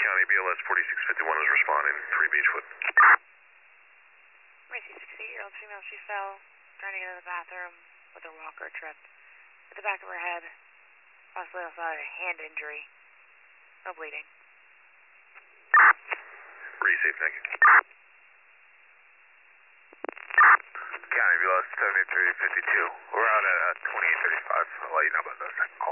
County, BLS 4651 is responding, 3 Beechwood. Macy, 68-year-old female, she fell trying to get to the bathroom with her walker tripped. At the back of her head, possibly also had a hand injury. No bleeding. Pretty safe, thank you. County, BLS 7352. We're out at 2835. I'll let you know about that.